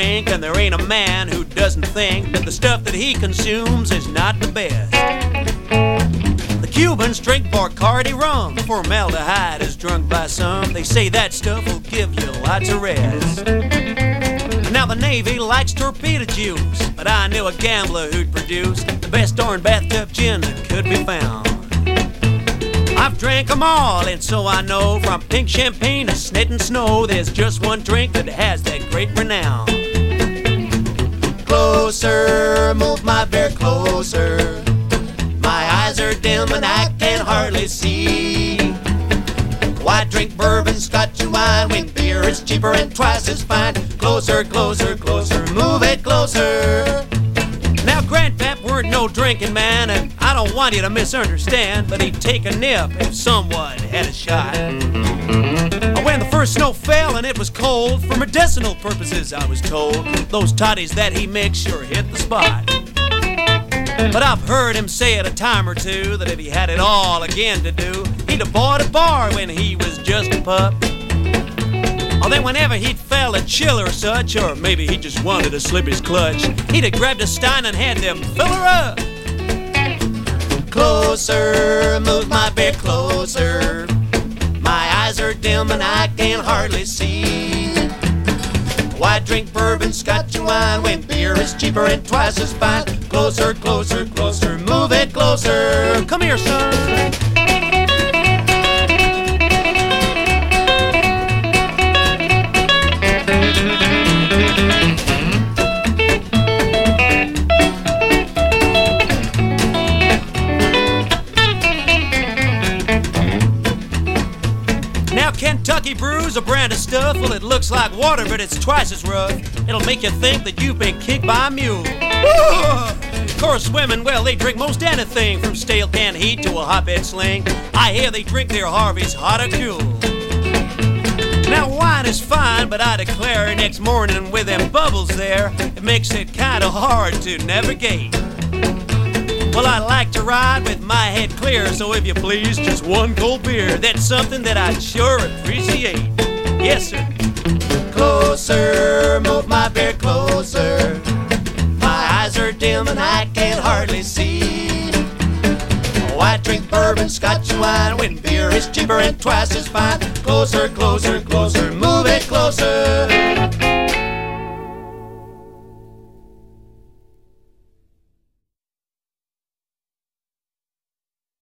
drink, and there ain't a man who doesn't think that the stuff that he consumes is not the best. The Cubans drink Bacardi rum. Formaldehyde is drunk by some. They say that stuff will give you lots of rest. Now the Navy likes torpedo juice, but I knew a gambler who'd produce the best darn bathtub gin that could be found. I've drank them all, and so I know, from pink champagne to snitting snow, there's just one drink that has that great renown. Closer, move my beer closer. My eyes are dim and I can hardly see. Why drink bourbon, scotch and wine when beer is cheaper and twice as fine? Closer, closer, closer, move it closer. Now Grandpap weren't no drinking man, and I don't want you to misunderstand, but he'd take a nip if someone had a shot. When the first snow fell and it was cold, for medicinal purposes I was told, those toddies that he mixed sure hit the spot. But I've heard him say it a time or two that if he had it all again to do, he'd have bought a bar when he was just a pup. Or then whenever he'd felt a chill or such, or maybe he just wanted to slip his clutch, he'd have grabbed a stein and had them fill her up. Closer, move my beer closer. My eyes are dim and I can hardly see. Why drink bourbon, scotch and wine when beer is cheaper and twice as fine? Closer, closer, closer, move it closer. Come here, son. Now Kentucky Brew's a brand of stuff. Well, it looks like water, but it's twice as rough. It'll make you think that you've been kicked by a mule. Of course, women, well, they drink most anything, from stale canned heat to a hotbed sling. I hear they drink their Harveys hot or cool. Now wine is fine, but I declare next morning with them bubbles there, it makes it kinda hard to navigate. Well, I like to ride with my head clear, so if you please, just one cold beer. That's something that I'd sure appreciate. Yes, sir. Closer, move my beer closer. My eyes are dim and I can hardly see. Oh, I drink bourbon, scotch and wine when beer is cheaper and twice as fine. Closer, closer, closer, move it closer.